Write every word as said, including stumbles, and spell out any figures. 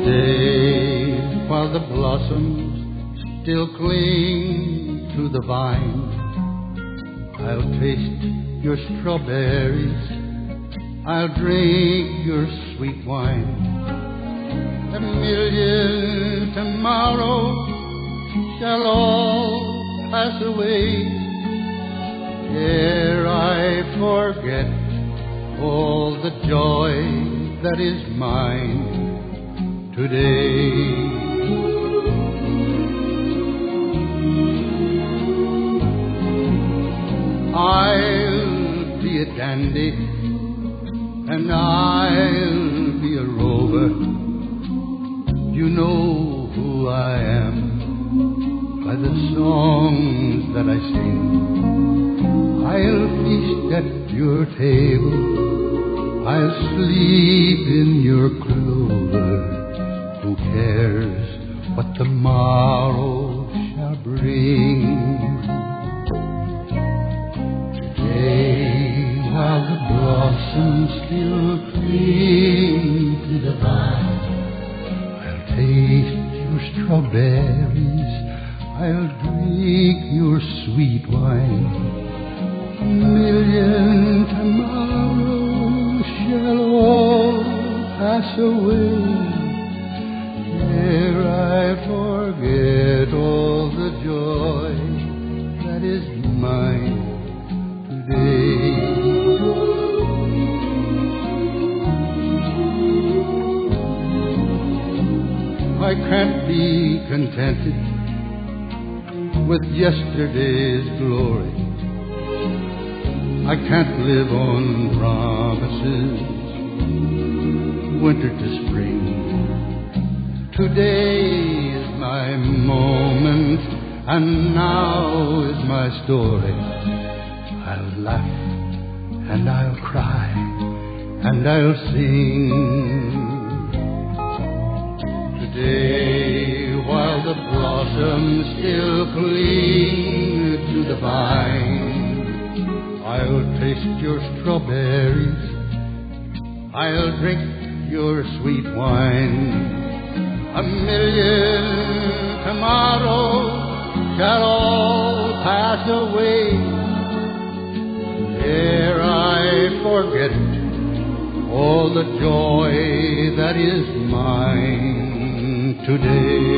Today, while the blossoms still cling to the vine, I'll taste your strawberries, I'll drink your sweet wine. A million tomorrows shall all pass away ere I forget all the joy that is mine today. I'll be a dandy and I'll be a rover. You know who I am by the songs that I sing. I'll feast at your table, I'll sleep in your clover. Who cares what tomorrow shall bring? Today, while the blossoms still cling to the vine, I'll taste your strawberries, I'll drink your sweet wine. A million tomorrows shall all pass away ere I forget all the joy that is mine today. I can't be contented with yesterday's glory. I can't live on promises, winter to spring. Today is my moment, and now is my story. I'll laugh, and I'll cry, and I'll sing. Today, while the blossoms still cling to the vine, I'll taste your strawberries, I'll drink your sweet wine. A million tomorrows shall all pass away ere I forget all the joy that is mine today.